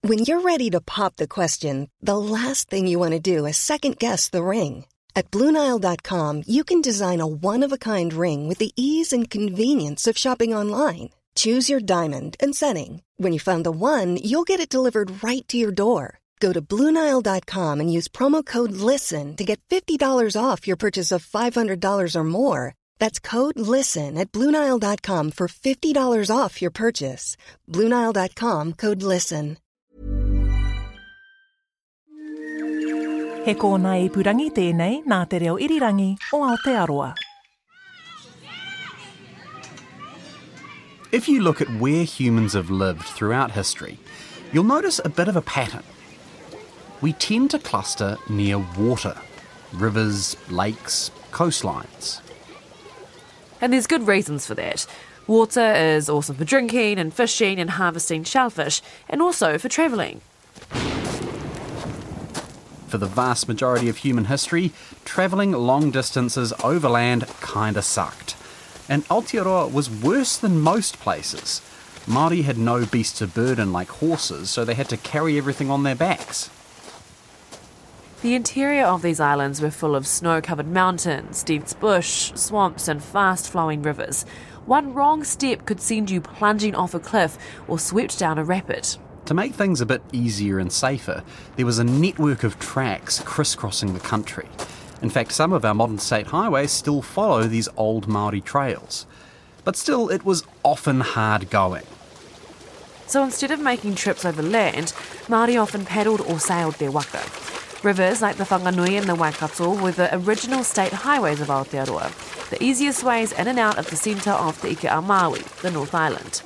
When you're ready to pop the question, the last thing you want to do is second-guess the ring. At BlueNile.com, you can design a one-of-a-kind ring with the ease and convenience of shopping online. Choose your diamond and setting. When you find the one, you'll get it delivered right to your door. Go to BlueNile.com and use promo code LISTEN to get $50 off your purchase of $500 or more. That's code LISTEN at BlueNile.com for $50 off your purchase. BlueNile.com, code LISTEN. He kōna ipurangi tēnei nā te reo irirangi o Aotearoa. If you look at where humans have lived throughout history, you'll notice a bit of a pattern. We tend to cluster near water, rivers, lakes, coastlines. And there's good reasons for that. Water is awesome for drinking and fishing and harvesting shellfish, and also for travelling. For the vast majority of human history, travelling long distances overland kinda sucked. And Aotearoa was worse than most places. Māori had no beasts of burden like horses, so they had to carry everything on their backs. The interior of these islands were full of snow-covered mountains, dense bush, swamps and fast-flowing rivers. One wrong step could send you plunging off a cliff or swept down a rapid. To make things a bit easier and safer, there was a network of tracks crisscrossing the country. In fact, some of our modern state highways still follow these old Māori trails. But still, it was often hard going. So instead of making trips over land, Māori often paddled or sailed their waka. Rivers like the Whanganui and the Waikato were the original state highways of Aotearoa, the easiest ways in and out of the centre of Te Ike a Māui, the North Island.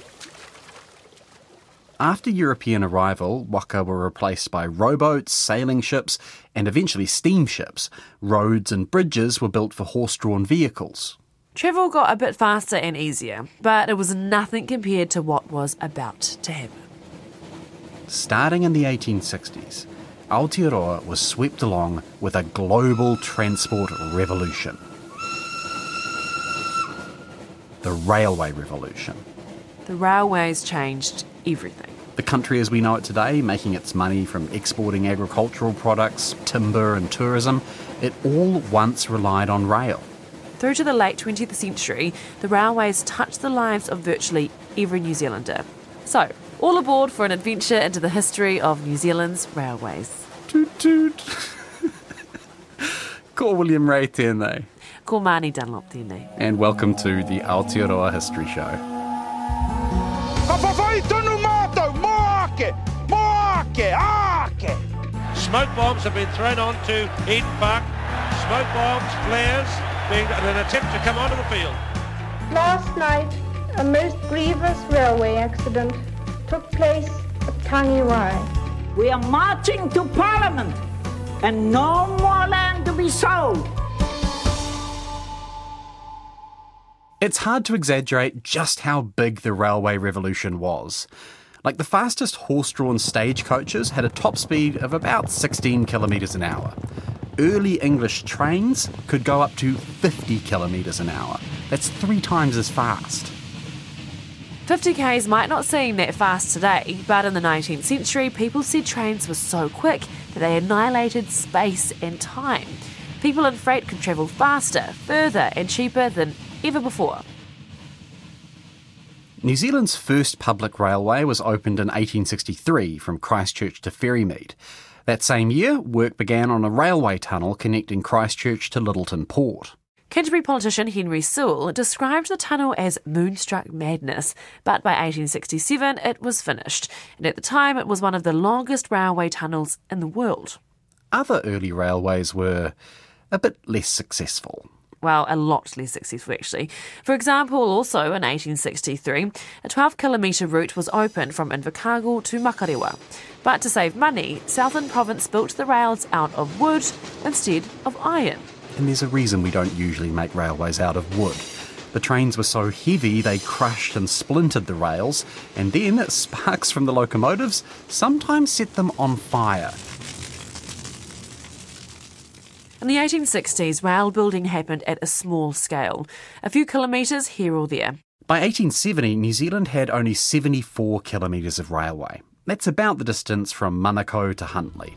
After European arrival, waka were replaced by rowboats, sailing ships, and eventually steamships. Roads and bridges were built for horse-drawn vehicles. Travel got a bit faster and easier, but it was nothing compared to what was about to happen. Starting in the 1860s, Aotearoa was swept along with a global transport revolution. The Railway Revolution. The railways changed everything. The country as we know it today, making its money from exporting agricultural products, timber and tourism, it all once relied on rail. Through to the late 20th century, the railways touched the lives of virtually every New Zealander. So, all aboard for an adventure into the history of New Zealand's railways. Toot toot. Ko William Ray tēnei. Ko Māni Dunlop tēnei. And welcome to the Aotearoa History Show. Smoke bombs have been thrown onto Eden Park. Smoke bombs, flares, being an attempt to come onto the field. Last night, a most grievous railway accident took place at Tangiwai. We are marching to Parliament and no more land to be sold. It's hard to exaggerate just how big the railway revolution was. Like, the fastest horse-drawn stagecoaches had a top speed of about 16 kilometres an hour. Early English trains could go up to 50 kilometres an hour. That's 3 times as fast. 50k's might not seem that fast today, but in the 19th century, people said trains were so quick that they annihilated space and time. People in freight could travel faster, further and cheaper than ever before. New Zealand's first public railway was opened in 1863 from Christchurch to Ferrymead. That same year, work began on a railway tunnel connecting Christchurch to Lyttelton Port. Canterbury politician Henry Sewell described the tunnel as moonstruck madness, but by 1867 it was finished, and at the time it was one of the longest railway tunnels in the world. Other early railways were a bit less successful. Well, a lot less successful actually. For example, also in 1863, a 12-kilometre route was opened from Invercargill to Makarewa. But to save money, Southern Province built the rails out of wood instead of iron. And there's a reason we don't usually make railways out of wood. The trains were so heavy they crushed and splintered the rails, and then sparks from the locomotives sometimes set them on fire. In the 1860s, rail building happened at a small scale, a few kilometres here or there. By 1870, New Zealand had only 74 kilometres of railway. That's about the distance from Manukau to Huntly.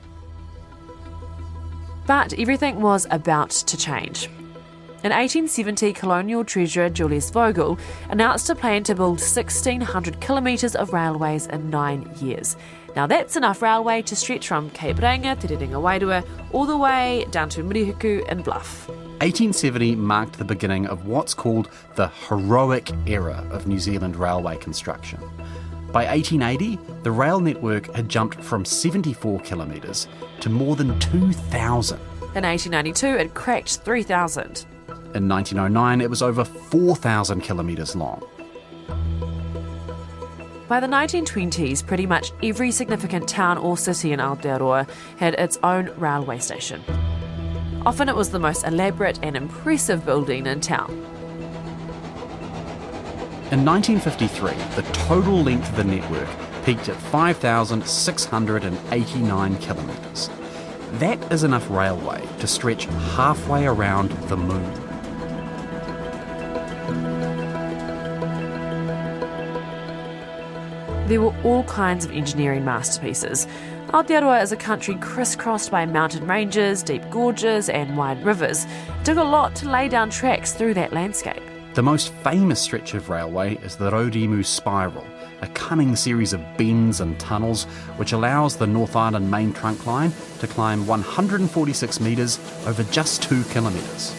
But everything was about to change. In 1870, Colonial Treasurer Julius Vogel announced a plan to build 1,600 kilometres of railways in 9 years. Now that's enough railway to stretch from Cape Reinga, Te Rerenga Wairua, all the way down to Murihuku and Bluff. 1870 marked the beginning of what's called the heroic era of New Zealand railway construction. By 1880, the rail network had jumped from 74 kilometres to more than 2,000. In 1892, it cracked 3,000. In 1909, it was over 4,000 kilometres long. By the 1920s, pretty much every significant town or city in Aotearoa had its own railway station. Often it was the most elaborate and impressive building in town. In 1953, the total length of the network peaked at 5,689 kilometres. That is enough railway to stretch halfway around the moon. There were all kinds of engineering masterpieces. Aotearoa is a country crisscrossed by mountain ranges, deep gorges and wide rivers. It took a lot to lay down tracks through that landscape. The most famous stretch of railway is the Rodimu Spiral, a cunning series of bends and tunnels which allows the North Island main trunk line to climb 146 metres over just 2 kilometres.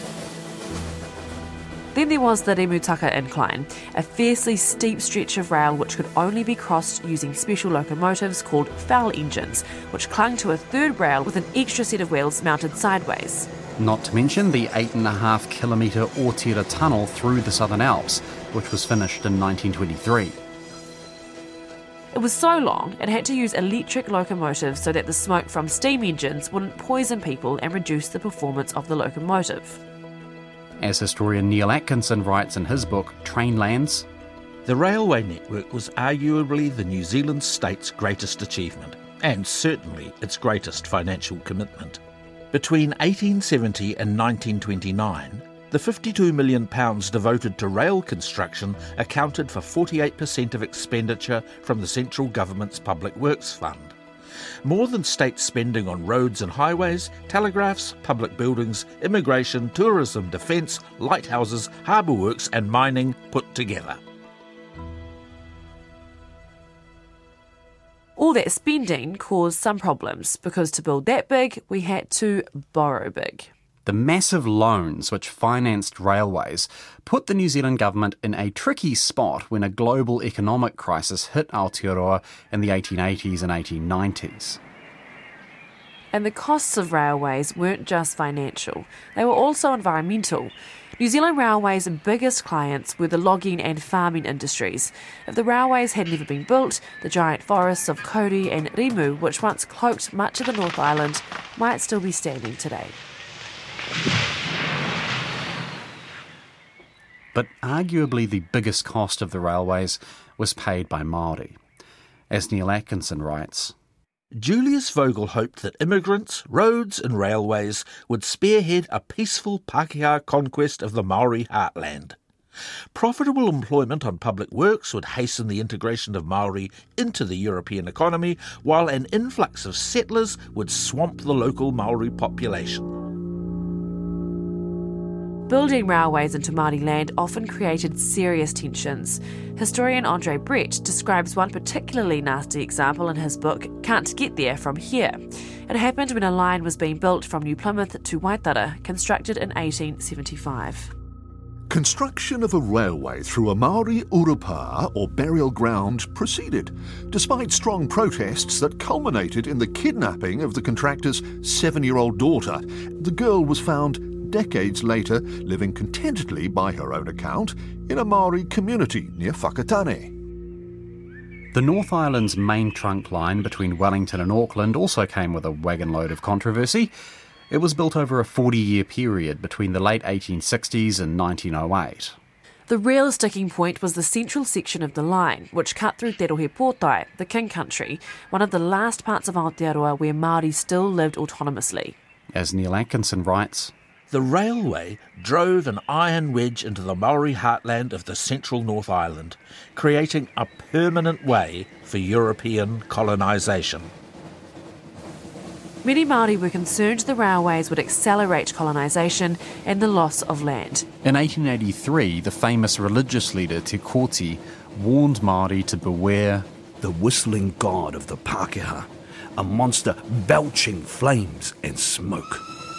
Then there was the Remutaka Incline, a fiercely steep stretch of rail which could only be crossed using special locomotives called foul engines, which clung to a third rail with an extra set of wheels mounted sideways. Not to mention the 8.5 kilometre Otira tunnel through the Southern Alps, which was finished in 1923. It was so long, it had to use electric locomotives so that the smoke from steam engines wouldn't poison people and reduce the performance of the locomotive. As historian Neil Atkinson writes in his book, Trainlands, the railway network was arguably the New Zealand state's greatest achievement, and certainly its greatest financial commitment. Between 1870 and 1929, the £52 million devoted to rail construction accounted for 48% of expenditure from the central government's Public Works Fund. More than state spending on roads and highways, telegraphs, public buildings, immigration, tourism, defence, lighthouses, harbour works and mining put together. All that spending caused some problems because to build that big, we had to borrow big. The massive loans which financed railways put the New Zealand government in a tricky spot when a global economic crisis hit Aotearoa in the 1880s and 1890s. And the costs of railways weren't just financial, they were also environmental. New Zealand Railways' biggest clients were the logging and farming industries. If the railways had never been built, the giant forests of Kauri and Rimu, which once cloaked much of the North Island, might still be standing today. But arguably the biggest cost of the railways was paid by Māori. As Neil Atkinson writes, Julius Vogel hoped that immigrants, roads and railways would spearhead a peaceful Pākehā conquest of the Māori heartland. Profitable employment on public works would hasten the integration of Māori into the European economy, while an influx of settlers would swamp the local Māori population. Building railways into Māori land often created serious tensions. Historian Andre Brett describes one particularly nasty example in his book, Can't Get There From Here. It happened when a line was being built from New Plymouth to Waitara, constructed in 1875. Construction of a railway through a Māori urupā or burial ground proceeded, despite strong protests that culminated in the kidnapping of the contractor's 7-year-old daughter. The girl was found decades later living contentedly by her own account in a Māori community near Whakatane. The North Island's main trunk line between Wellington and Auckland also came with a wagon load of controversy. It was built over a 40-year period between the late 1860s and 1908. The real sticking point was the central section of the line, which cut through Te Rohe Pōtai, the King Country, one of the last parts of Aotearoa where Māori still lived autonomously. As Neil Atkinson writes, The railway drove an iron wedge into the Maori heartland of the central North Island, creating a permanent way for European colonisation. Many Māori were concerned the railways would accelerate colonisation and the loss of land. In 1883, the famous religious leader Te Koti warned Māori to beware the whistling god of the Pākehā, a monster belching flames and smoke.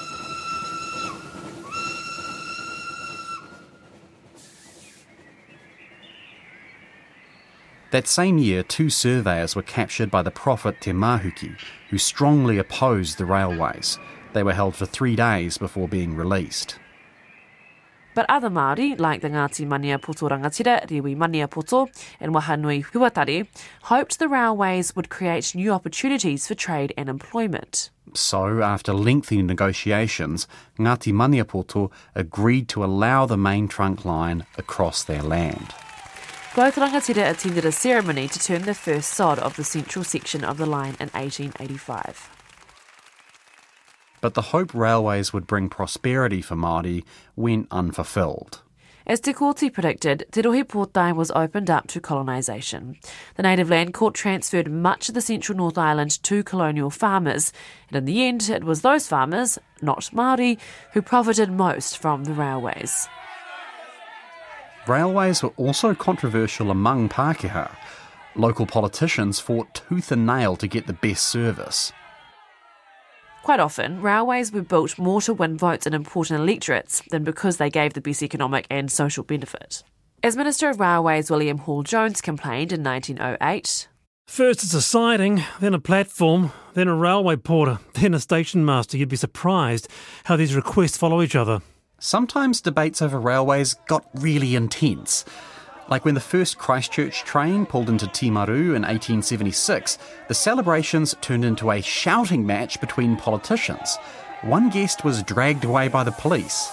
That same year, 2 surveyors were captured by the prophet Te Mahuki, who strongly opposed the railways. They were held for 3 days before being released. But other Māori, like the Ngāti Maniapoto Rangatira, Rewi Maniapoto and Wahanui Huatari, hoped the railways would create new opportunities for trade and employment. So, after lengthy negotiations, Ngāti Maniapoto agreed to allow the main trunk line across their land. Both rangatira attended a ceremony to turn the first sod of the central section of the line in 1885. But the hope railways would bring prosperity for Māori went unfulfilled. As Te Koti predicted, Te Rohe Pōtai was opened up to colonisation. The native land court transferred much of the central North Island to colonial farmers, and in the end it was those farmers, not Māori, who profited most from the railways. Railways were also controversial among Pākehā. Local politicians fought tooth and nail to get the best service. Quite often, railways were built more to win votes in important electorates than because they gave the best economic and social benefit. As Minister of Railways William Hall-Jones complained in 1908, "First it's a siding, then a platform, then a railway porter, then a station master. You'd be surprised how these requests follow each other." Sometimes debates over railways got really intense. Like when the first Christchurch train pulled into Timaru in 1876, the celebrations turned into a shouting match between politicians. One guest was dragged away by the police.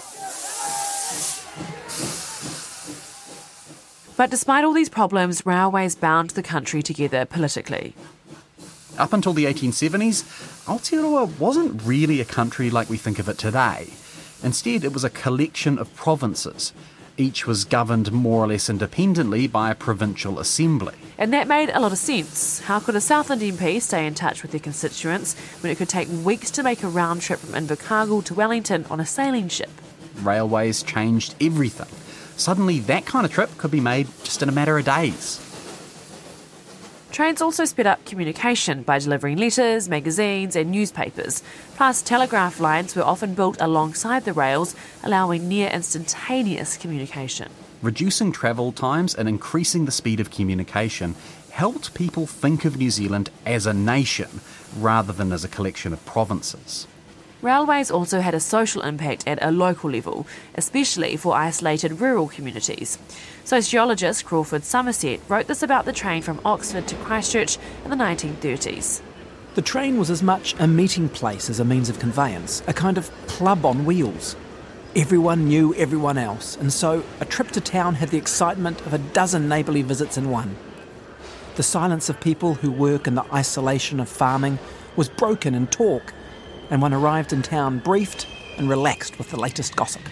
But despite all these problems, railways bound the country together politically. Up until the 1870s, Aotearoa wasn't really a country like we think of it today. Instead, it was a collection of provinces. Each was governed more or less independently by a provincial assembly. And that made a lot of sense. How could a Southland MP stay in touch with their constituents when it could take weeks to make a round trip from Invercargill to Wellington on a sailing ship? Railways changed everything. Suddenly, that kind of trip could be made just in a matter of days. Trains also sped up communication by delivering letters, magazines and newspapers. Plus, telegraph lines were often built alongside the rails, allowing near instantaneous communication. Reducing travel times and increasing the speed of communication helped people think of New Zealand as a nation rather than as a collection of provinces. Railways also had a social impact at a local level, especially for isolated rural communities. Sociologist Crawford Somerset wrote this about the train from Oxford to Christchurch in the 1930s. The train was as much a meeting place as a means of conveyance, a kind of club on wheels. Everyone knew everyone else, and so a trip to town had the excitement of a dozen neighbourly visits in one. The silence of people who work in the isolation of farming was broken in talk, and one arrived in town briefed and relaxed with the latest gossip.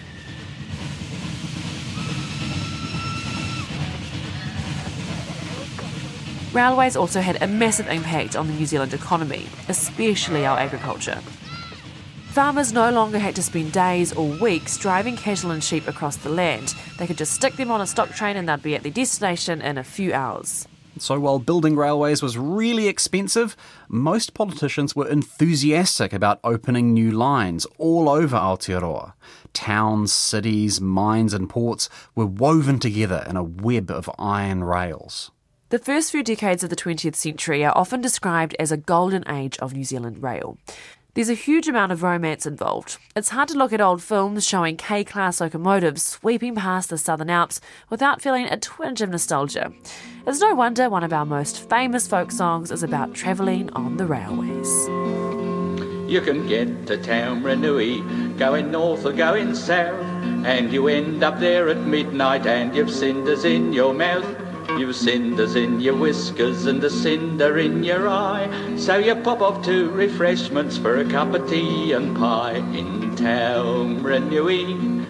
Railways also had a massive impact on the New Zealand economy, especially our agriculture. Farmers no longer had to spend days or weeks driving cattle and sheep across the land. They could just stick them on a stock train and they'd be at their destination in a few hours. So while building railways was really expensive, most politicians were enthusiastic about opening new lines all over Aotearoa. Towns, cities, mines and ports were woven together in a web of iron rails. The first few decades of the 20th century are often described as a golden age of New Zealand rail. There's a huge amount of romance involved. It's hard to look at old films showing K-class locomotives sweeping past the Southern Alps without feeling a twinge of nostalgia. It's no wonder one of our most famous folk songs is about travelling on the railways. You can get to Taumarunui, going north or going south, and you end up there at midnight and you've cinders in your mouth. You've cinders in your whiskers and a cinder in your eye, so you pop off to refreshments for a cup of tea and pie in Taumarunui,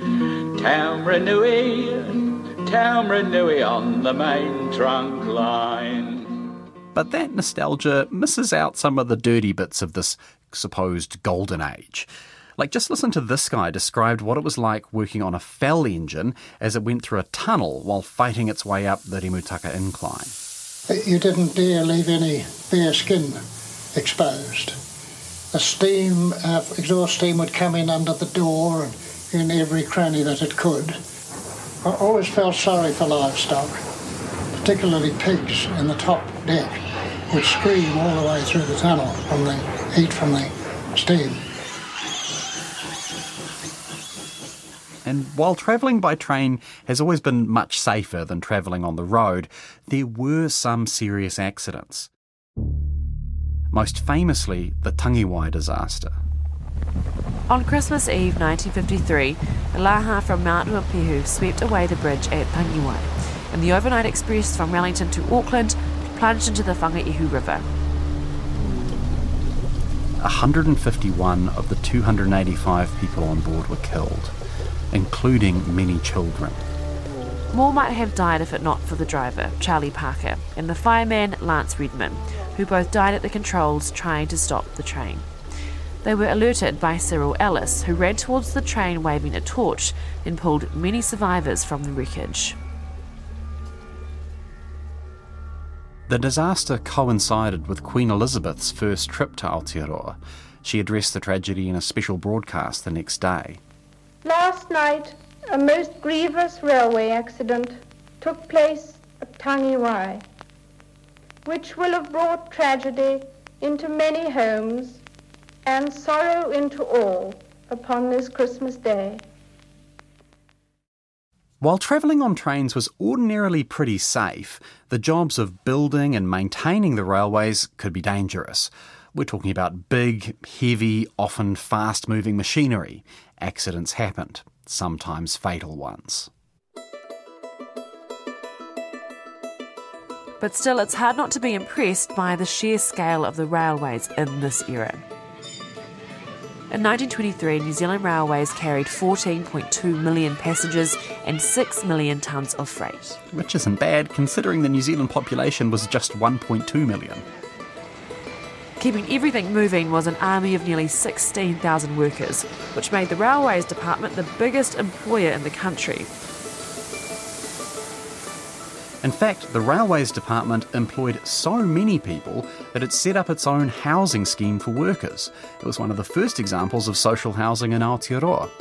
Taumarunui, Taumarunui on the main trunk line. But that nostalgia misses out some of the dirty bits of this supposed golden age. Like, just listen to this guy describe what it was like working on a Fell engine as it went through a tunnel while fighting its way up the Rimutaka incline. You didn't dare leave any bare skin exposed. The steam, exhaust steam would come in under the door and in every cranny that it could. I always felt sorry for livestock, particularly pigs in the top deck, which scream all the way through the tunnel from the heat from the steam. And while travelling by train has always been much safer than travelling on the road, there were some serious accidents. Most famously, the Tangiwai disaster. On Christmas Eve 1953, the Laha from Mount Ruapehu swept away the bridge at Tangiwai, and the overnight express from Wellington to Auckland plunged into the Whangaihu River. 151 of the 285 people on board were killed, including many children. More might have died if it not for the driver, Charlie Parker, and the fireman, Lance Redman, who both died at the controls trying to stop the train. They were alerted by Cyril Ellis, who ran towards the train waving a torch and pulled many survivors from the wreckage. The disaster coincided with Queen Elizabeth's first trip to Aotearoa. She addressed the tragedy in a special broadcast the next day. Last night, a most grievous railway accident took place at Tangiwai, which will have brought tragedy into many homes and sorrow into all upon this Christmas Day. While travelling on trains was ordinarily pretty safe, the jobs of building and maintaining the railways could be dangerous. We're talking about big, heavy, often fast-moving machinery. Accidents happened, sometimes fatal ones. But still, it's hard not to be impressed by the sheer scale of the railways in this era. In 1923, New Zealand Railways carried 14.2 million passengers and 6 million tonnes of freight. Which isn't bad, considering the New Zealand population was just 1.2 million. Keeping everything moving was an army of nearly 16,000 workers, which made the Railways Department the biggest employer in the country. In fact, the Railways Department employed so many people that it set up its own housing scheme for workers. It was one of the first examples of social housing in Aotearoa.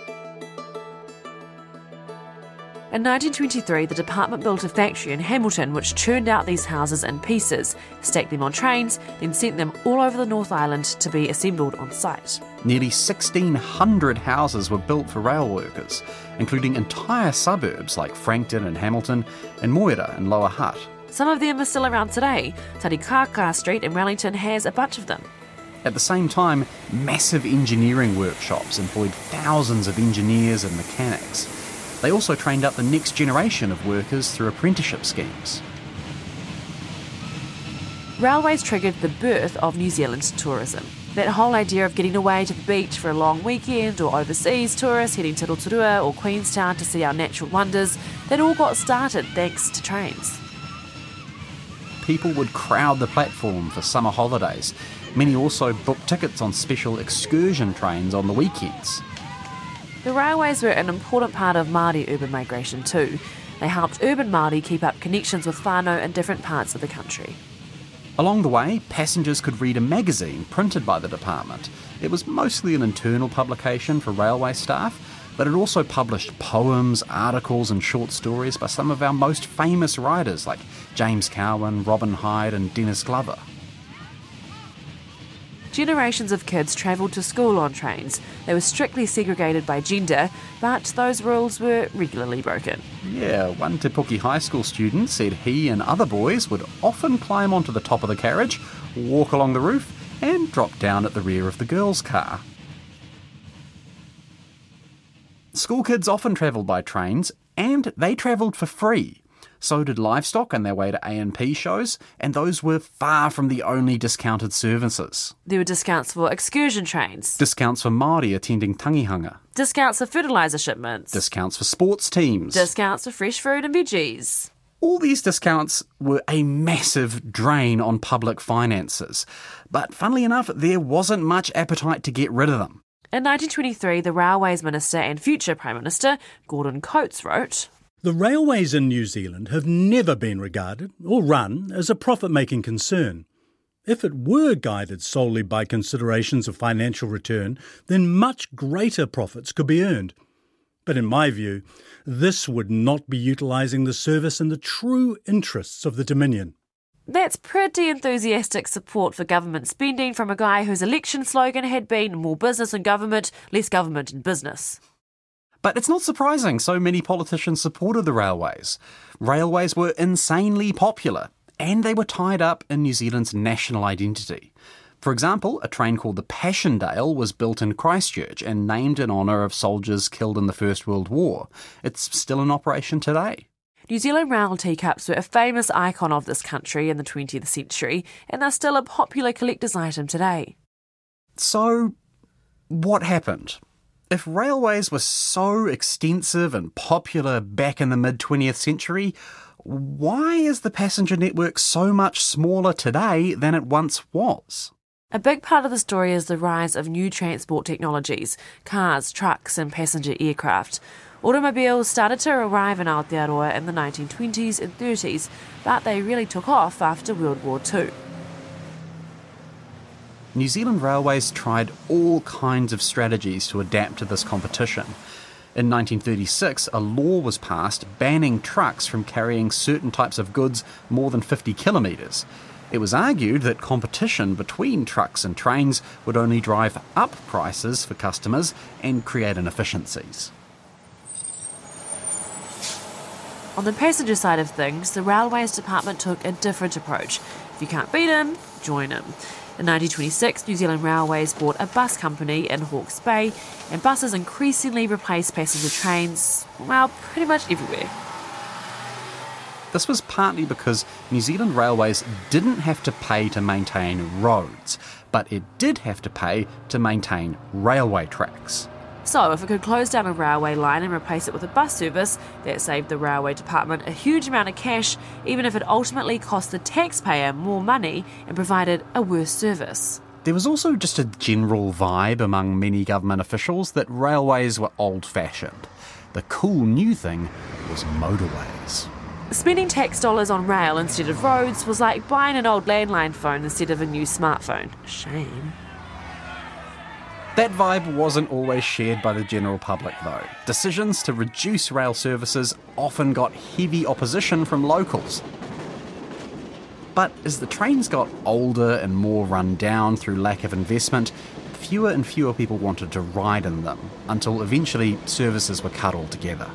In 1923, the department built a factory in Hamilton which churned out these houses in pieces, stacked them on trains, then sent them all over the North Island to be assembled on site. Nearly 1,600 houses were built for rail workers, including entire suburbs like Frankton and Hamilton, and Moira and Lower Hutt. Some of them are still around today. Tarikaka Street in Wellington has a bunch of them. At the same time, massive engineering workshops employed thousands of engineers and mechanics. They also trained up the next generation of workers through apprenticeship schemes. Railways triggered the birth of New Zealand's tourism. That whole idea of getting away to the beach for a long weekend, or overseas tourists heading to Rotorua or Queenstown to see our natural wonders, that all got started thanks to trains. People would crowd the platform for summer holidays. Many also booked tickets on special excursion trains on the weekends. The railways were an important part of Māori urban migration too. They helped urban Māori keep up connections with whānau in different parts of the country. Along the way, passengers could read a magazine printed by the department. It was mostly an internal publication for railway staff, but it also published poems, articles and short stories by some of our most famous writers like James Cowan, Robin Hyde and Dennis Glover. Generations of kids travelled to school on trains. They were strictly segregated by gender, but those rules were regularly broken. Yeah, one Te Puke High School student said he and other boys would often climb onto the top of the carriage, walk along the roof, and drop down at the rear of the girls' car. School kids often travelled by trains, and they travelled for free. So did livestock on their way to A&P shows, and those were far from the only discounted services. There were discounts for excursion trains, Discounts for Māori attending tangihanga, discounts for fertiliser shipments, discounts for sports teams, discounts for fresh fruit and veggies. All these discounts were a massive drain on public finances, but funnily enough, there wasn't much appetite to get rid of them. In 1923, the Railways Minister and future Prime Minister, Gordon Coates, wrote, "The railways in New Zealand have never been regarded or run as a profit-making concern. If it were guided solely by considerations of financial return, then much greater profits could be earned. But in my view, this would not be utilising the service in the true interests of the Dominion." That's pretty enthusiastic support for government spending from a guy whose election slogan had been more business and government, less government and business. But it's not surprising so many politicians supported the railways. Railways were insanely popular, and they were tied up in New Zealand's national identity. For example, a train called the Passchendaele was built in Christchurch and named in honour of soldiers killed in the First World War. It's still in operation today. New Zealand rail teacups were a famous icon of this country in the 20th century, and they're still a popular collector's item today. So, what happened? If railways were so extensive and popular back in the mid-20th century, why is the passenger network so much smaller today than it once was? A big part of the story is the rise of new transport technologies, cars, trucks and passenger aircraft. Automobiles started to arrive in Aotearoa in the 1920s and 30s, but they really took off after World War II. New Zealand Railways tried all kinds of strategies to adapt to this competition. In 1936, a law was passed banning trucks from carrying certain types of goods more than 50 kilometres. It was argued that competition between trucks and trains would only drive up prices for customers and create inefficiencies. On the passenger side of things, the Railways Department took a different approach. If you can't beat him, join him. In 1926, New Zealand Railways bought a bus company in Hawke's Bay, and buses increasingly replaced passenger trains, well, pretty much everywhere. This was partly because New Zealand Railways didn't have to pay to maintain roads, but it did have to pay to maintain railway tracks. So, if it could close down a railway line and replace it with a bus service, that saved the Railway Department a huge amount of cash, even if it ultimately cost the taxpayer more money and provided a worse service. There was also just a general vibe among many government officials that railways were old-fashioned. The cool new thing was motorways. Spending tax dollars on rail instead of roads was like buying an old landline phone instead of a new smartphone. Shame. That vibe wasn't always shared by the general public, though. Decisions to reduce rail services often got heavy opposition from locals. But as the trains got older and more run down through lack of investment, fewer and fewer people wanted to ride in them, until eventually services were cut altogether.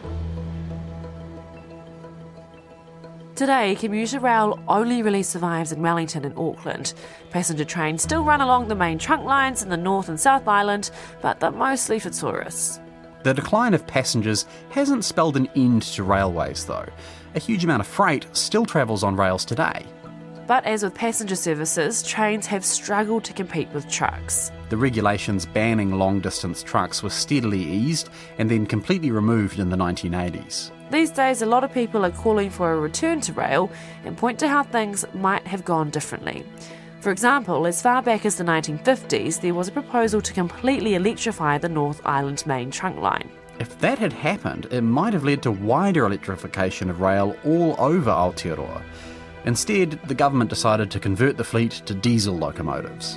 Today, commuter rail only really survives in Wellington and Auckland. Passenger trains still run along the main trunk lines in the North and South Island, but they're mostly for tourists. The decline of passengers hasn't spelled an end to railways, though. A huge amount of freight still travels on rails today. But as with passenger services, trains have struggled to compete with trucks. The regulations banning long-distance trucks were steadily eased and then completely removed in the 1980s. These days, a lot of people are calling for a return to rail and point to how things might have gone differently. For example, as far back as the 1950s, there was a proposal to completely electrify the North Island main trunk line. If that had happened, it might have led to wider electrification of rail all over Aotearoa. Instead, the government decided to convert the fleet to diesel locomotives.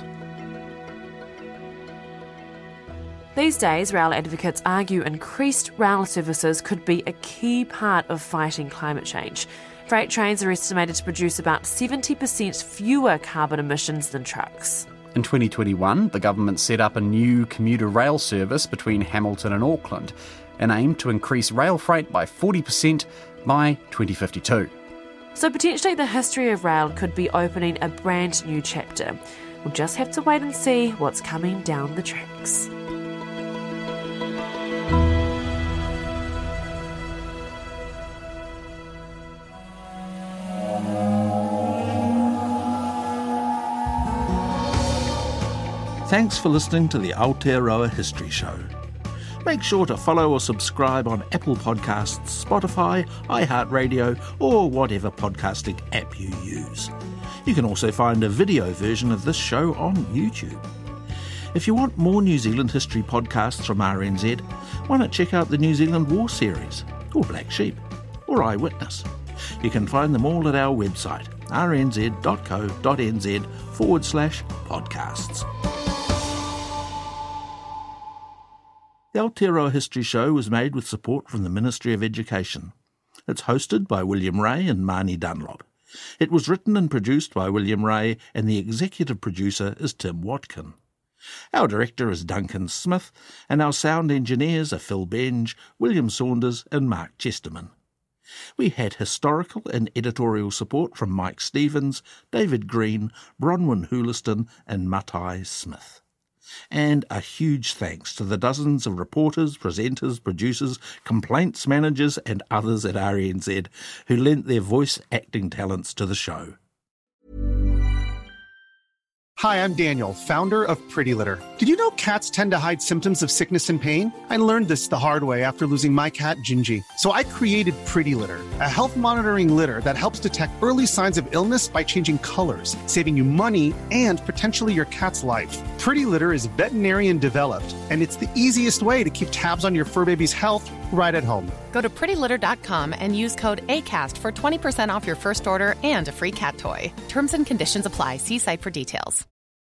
These days, rail advocates argue increased rail services could be a key part of fighting climate change. Freight trains are estimated to produce about 70% fewer carbon emissions than trucks. In 2021, the government set up a new commuter rail service between Hamilton and Auckland, an aim to increase rail freight by 40% by 2052. So potentially the history of rail could be opening a brand new chapter. We'll just have to wait and see what's coming down the tracks. Thanks for listening to the Aotearoa History Show. Make sure to follow or subscribe on Apple Podcasts, Spotify, iHeartRadio, or whatever podcasting app you use. You can also find a video version of this show on YouTube. If you want more New Zealand history podcasts from RNZ, why not check out the New Zealand War Series, or Black Sheep, or Eyewitness. You can find them all at our website, rnz.co.nz/podcasts. The Aotearoa History Show was made with support from the Ministry of Education. It's hosted by William Ray and Marnie Dunlop. It was written and produced by William Ray, and the executive producer is Tim Watkin. Our director is Duncan Smith, and our sound engineers are Phil Benge, William Saunders and Mark Chesterman. We had historical and editorial support from Mike Stevens, David Green, Bronwyn Houliston and Matai Smith. And a huge thanks to the dozens of reporters, presenters, producers, complaints managers and others at RNZ who lent their voice acting talents to the show. Hi, I'm Daniel, founder of Pretty Litter. Did you know cats tend to hide symptoms of sickness and pain? I learned this the hard way after losing my cat, Gingy. So I created Pretty Litter, a health monitoring litter that helps detect early signs of illness by changing colors, saving you money and potentially your cat's life. Pretty Litter is veterinarian developed, and it's the easiest way to keep tabs on your fur baby's health right at home. Go to prettylitter.com and use code ACAST for 20% off your first order and a free cat toy. Terms and conditions apply. See site for details.